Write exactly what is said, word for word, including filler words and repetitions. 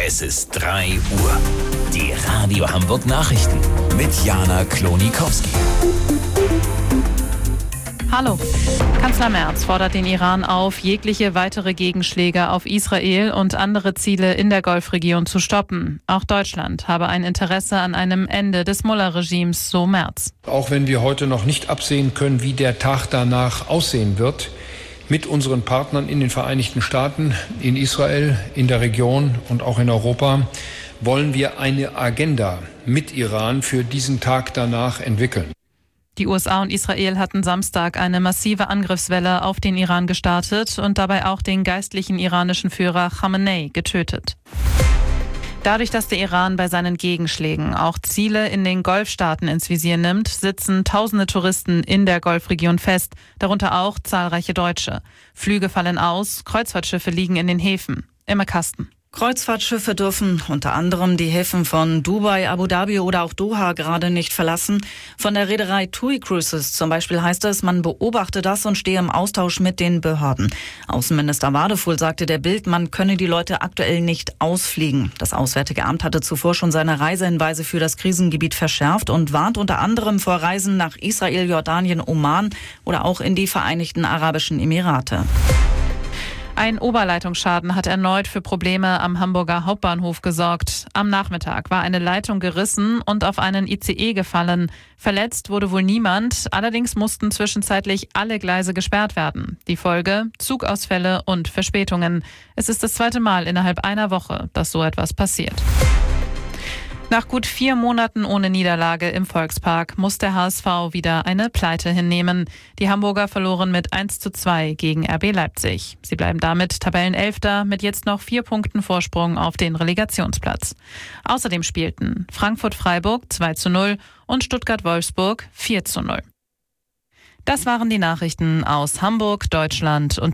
Es ist drei Uhr. Die Radio Hamburg Nachrichten mit Jana Klonikowski. Hallo. Kanzler Merz fordert den Iran auf, jegliche weitere Gegenschläge auf Israel und andere Ziele in der Golfregion zu stoppen. Auch Deutschland habe ein Interesse an einem Ende des Mullah-Regimes, so Merz. Auch wenn wir heute noch nicht absehen können, wie der Tag danach aussehen wird, mit unseren Partnern in den Vereinigten Staaten, in Israel, in der Region und auch in Europa, wollen wir eine Agenda mit Iran für diesen Tag danach entwickeln. Die U S A und Israel hatten Samstag eine massive Angriffswelle auf den Iran gestartet und dabei auch den geistlichen iranischen Führer Khamenei getötet. Dadurch, dass der Iran bei seinen Gegenschlägen auch Ziele in den Golfstaaten ins Visier nimmt, sitzen tausende Touristen in der Golfregion fest, darunter auch zahlreiche Deutsche. Flüge fallen aus, Kreuzfahrtschiffe liegen in den Häfen. Emma Kasten. Kreuzfahrtschiffe dürfen unter anderem die Häfen von Dubai, Abu Dhabi oder auch Doha gerade nicht verlassen. Von der Reederei TUI Cruises zum Beispiel heißt es, man beobachte das und stehe im Austausch mit den Behörden. Außenminister Wadefuhl sagte der Bild, man könne die Leute aktuell nicht ausfliegen. Das Auswärtige Amt hatte zuvor schon seine Reisehinweise für das Krisengebiet verschärft und warnt unter anderem vor Reisen nach Israel, Jordanien, Oman oder auch in die Vereinigten Arabischen Emirate. Ein Oberleitungsschaden hat erneut für Probleme am Hamburger Hauptbahnhof gesorgt. Am Nachmittag war eine Leitung gerissen und auf einen I C E gefallen. Verletzt wurde wohl niemand, allerdings mussten zwischenzeitlich alle Gleise gesperrt werden. Die Folge: Zugausfälle und Verspätungen. Es ist das zweite Mal innerhalb einer Woche, dass so etwas passiert. Nach gut vier Monaten ohne Niederlage im Volkspark muss der H S V wieder eine Pleite hinnehmen. Die Hamburger verloren mit eins zu zwei gegen R B Leipzig. Sie bleiben damit Tabellenelfter mit jetzt noch vier Punkten Vorsprung auf den Relegationsplatz. Außerdem spielten Frankfurt-Freiburg zwei zu null und Stuttgart-Wolfsburg vier zu null. Das waren die Nachrichten aus Hamburg, Deutschland und